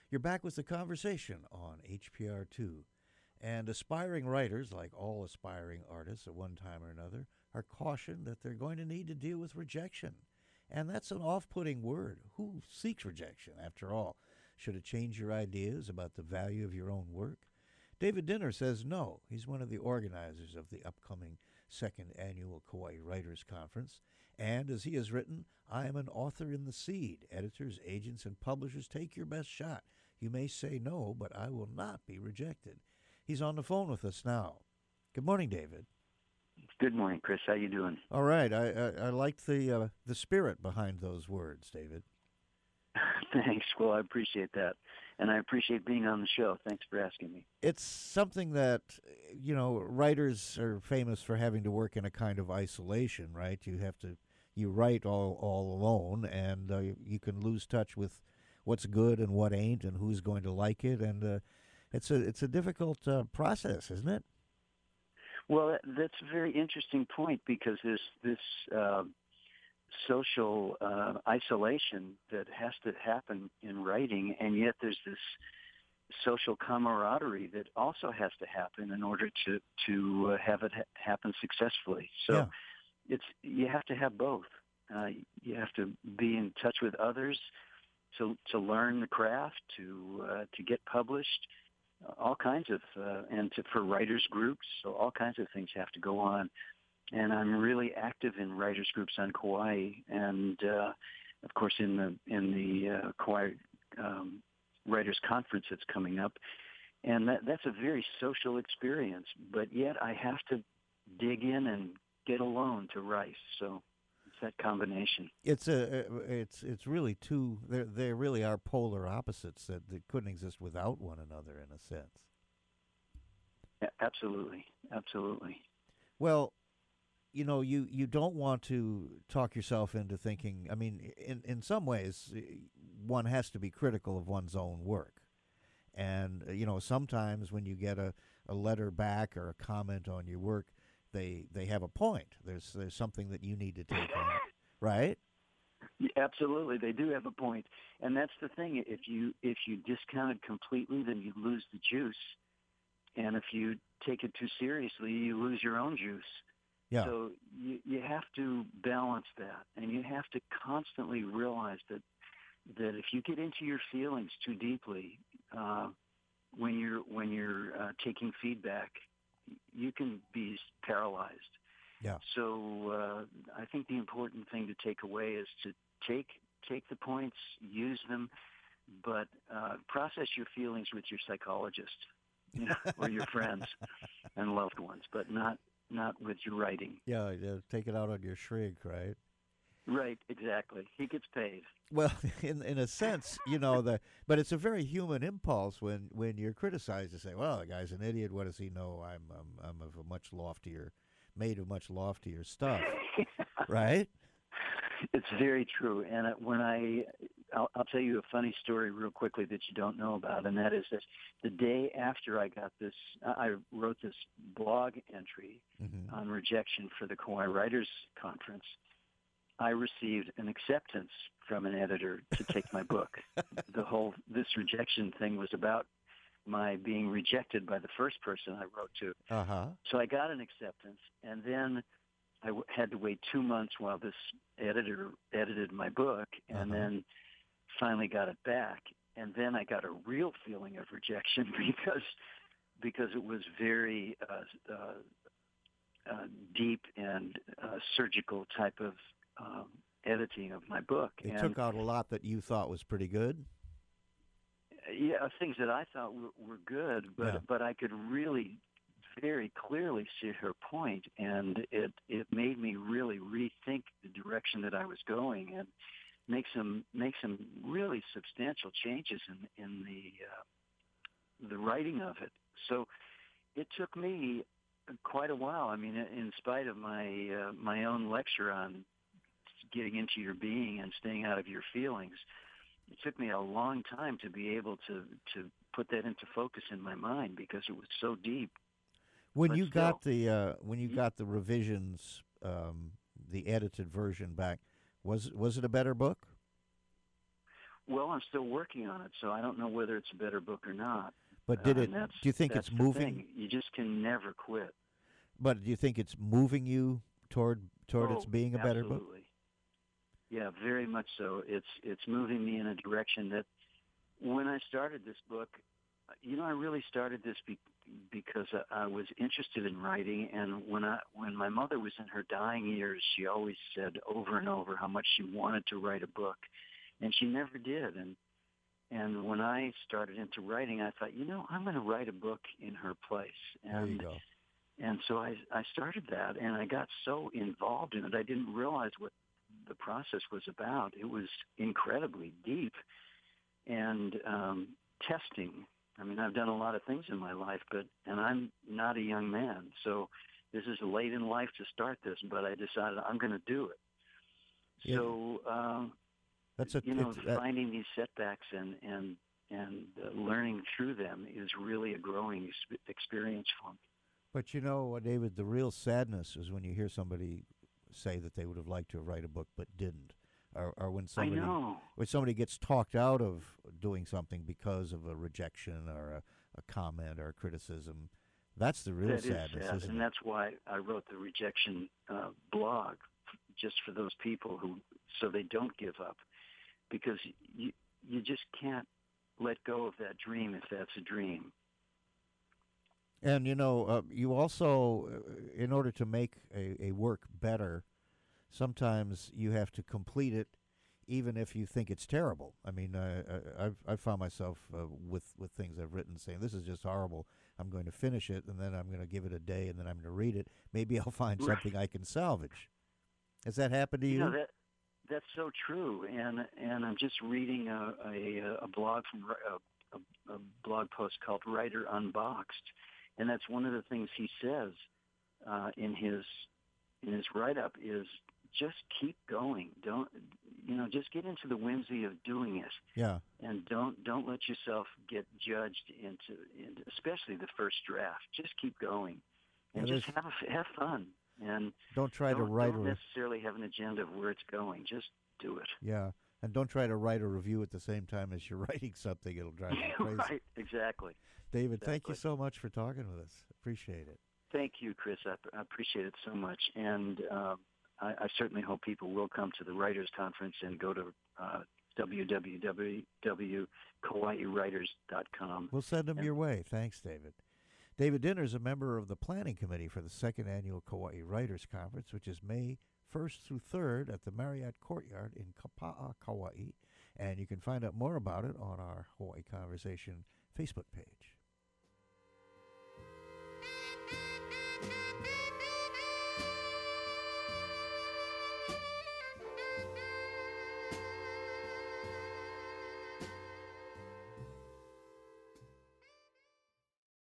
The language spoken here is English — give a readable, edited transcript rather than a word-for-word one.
You're back with the conversation on HPR2. And aspiring writers, like all aspiring artists at one time or another, are cautioned that they're going to need to deal with rejection. And that's an off putting word. Who seeks rejection, after all? Should it change your ideas about the value of your own work? David Dinner says no. He's one of the organizers of the upcoming second annual Kauai Writers Conference. And as he has written, I am an author in the seed. Editors, agents, and publishers, take your best shot. You may say no, but I will not be rejected. He's on the phone with us now. Good morning, David. Good morning, Chris. How you doing? All right. I liked the spirit behind those words, David. Thanks. Well, I appreciate that. And I appreciate being on the show. Thanks for asking me. It's something that, writers are famous for having to work in a kind of isolation, right? You write all alone, and you can lose touch with what's good and what ain't and who's going to like it. And it's a difficult process, isn't it? Well, that's a very interesting point because there's this social isolation that has to happen in writing, and yet there's this social camaraderie that also has to happen in order to have it happen successfully. So you have to have both. You have to be in touch with others to learn the craft, to get published, all kinds of for writers groups. So all kinds of things have to go on. And I'm really active in writers groups on Kauai, and of course in the Kauai Writers Conference that's coming up. And that's a very social experience. But yet I have to dig in and get alone to write. So it's that combination. It's really two. They really are polar opposites that couldn't exist without one another in a sense. Yeah, absolutely. Well, you don't want to talk yourself into thinking. I mean, in some ways, one has to be critical of one's own work. And, sometimes when you get a letter back or a comment on your work, they have a point. There's something that you need to take on, right? Yeah, absolutely. They do have a point. And that's the thing. If you discount it completely, then you lose the juice. And if you take it too seriously, you lose your own juice. Yeah. So you have to balance that, and you have to constantly realize that if you get into your feelings too deeply, when you're taking feedback, you can be paralyzed. Yeah. So I think the important thing to take away is to take the points, use them, but process your feelings with your psychologist, or your friends and loved ones, but not with your writing. Yeah, take it out on your shrink, right? Right, exactly. He gets paid. Well, in a sense, but it's a very human impulse when you're criticized to say, "Well, the guy's an idiot. What does he know? I'm of a much loftier, made of much loftier stuff." Right? It's very true. And I'll tell you a funny story real quickly that you don't know about, and that is that the day after I got this, I wrote this blog entry on rejection for the Kauai Writers Conference. I received an acceptance from an editor to take my book. This rejection thing was about my being rejected by the first person I wrote to. Uh-huh. So I got an acceptance, and then I had to wait 2 months while this editor edited my book, and then finally got it back. And then I got a real feeling of rejection because it was very deep and surgical type of editing of my book. It took out a lot that you thought was pretty good. Yeah, things that I thought were good, but I could really very clearly see her point, and it made me really rethink the direction that I was going and make some really substantial changes in the writing of it. So it took me quite a while. I mean, in spite of my own lecture on getting into your being and staying out of your feelings, it took me a long time to be able to put that into focus in my mind because it was so deep. When you got the revisions, the edited version back, was it a better book? Well, I'm still working on it, so I don't know whether it's a better book or not. But do you think That's it's the moving? thing. You just can never quit. But do you think it's moving you toward its Oh, being a better book? absolutely. Yeah, very much so. It's moving me in a direction that when I started this book, I really started this because I was interested in writing, and when my mother was in her dying years, she always said over and over how much she wanted to write a book, and she never did. And when I started into writing, I thought, I'm going to write a book in her place. There you go. And so I started that, and I got so involved in it, I didn't realize what the process was about. It was incredibly deep and testing. I mean, I've done a lot of things in my life, and I'm not a young man, so this is late in life to start this, but I decided I'm going to do it. Yeah. So, finding these setbacks and learning through them is really a growing experience for me. But David, the real sadness is when you hear somebody say that they would have liked to write a book but didn't, or when somebody gets talked out of doing something because of a rejection or a comment or a criticism. That's the real sadness, isn't it? And that's why I wrote the rejection blog, just for those people so they don't give up, because you just can't let go of that dream if that's a dream. And, you also, in order to make a work better, sometimes you have to complete it even if you think it's terrible. I mean, I've found myself with things I've written saying, this is just horrible. I'm going to finish it, and then I'm going to give it a day, and then I'm going to read it. Maybe I'll find something I can salvage. Has that happened to you? That's so true. And I'm just reading a blog from a blog post called Writer Unboxed. And that's one of the things he says in his write-up is just keep going. Don't just get into the whimsy of doing it. Yeah. And don't let yourself get judged into especially the first draft. Just keep going, and just have fun. And don't necessarily have an agenda of where it's going. Just do it. Yeah. And don't try to write a review at the same time as you're writing something. It'll drive you crazy. Right, exactly. David, thank you so much for talking with us. Appreciate it. Thank you, Chris. I appreciate it so much. And I certainly hope people will come to the Writers Conference and go to www.kawaii-writers.com. We'll send them your way. Thanks, David. David Dinner is a member of the planning committee for the second annual Kauai Writers Conference, which is May 1st through 3rd at the Marriott Courtyard in Kapa'a, Kauai. And you can find out more about it on our Hawaii Conversation Facebook page.